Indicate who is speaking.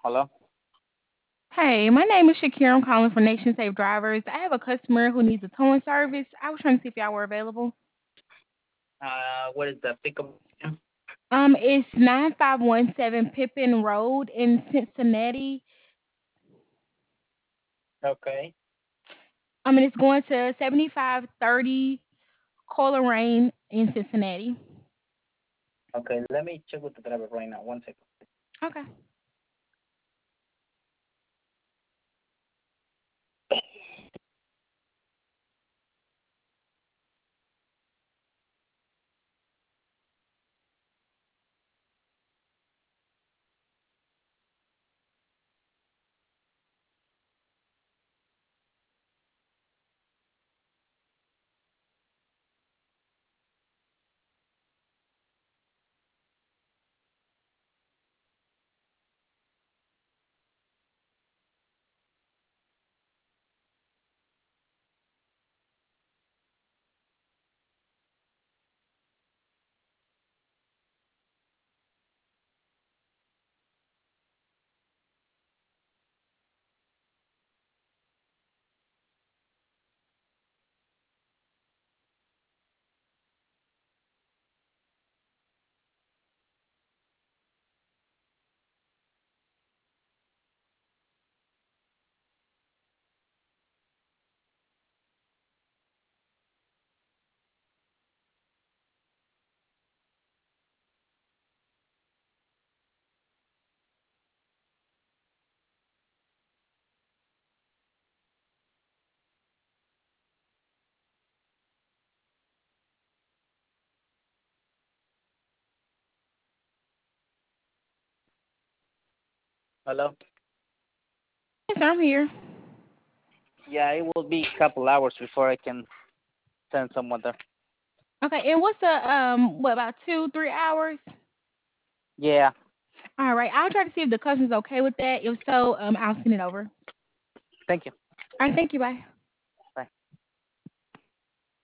Speaker 1: Hello.
Speaker 2: Hey, my name is Shakira. I'm calling for Nation Safe Drivers. I have a customer who needs a towing service. I was trying to see if y'all were available.
Speaker 1: What is the pickup location?
Speaker 2: It's 9517 Pippin Road in Cincinnati.
Speaker 1: Okay.
Speaker 2: And it's going to 7530 Coleraine in Cincinnati.
Speaker 1: Okay. Let me check with the driver right now. One second.
Speaker 2: Okay.
Speaker 1: Hello.
Speaker 2: Yes, sir, I'm here.
Speaker 1: Yeah, it will be a couple hours before I can send someone there.
Speaker 2: Okay, and what's the what about 2, 3 hours?
Speaker 1: Yeah.
Speaker 2: All right, I'll try to see if the customer's okay with that. If so, I'll send it over.
Speaker 1: Thank you.
Speaker 2: All right, thank you. Bye.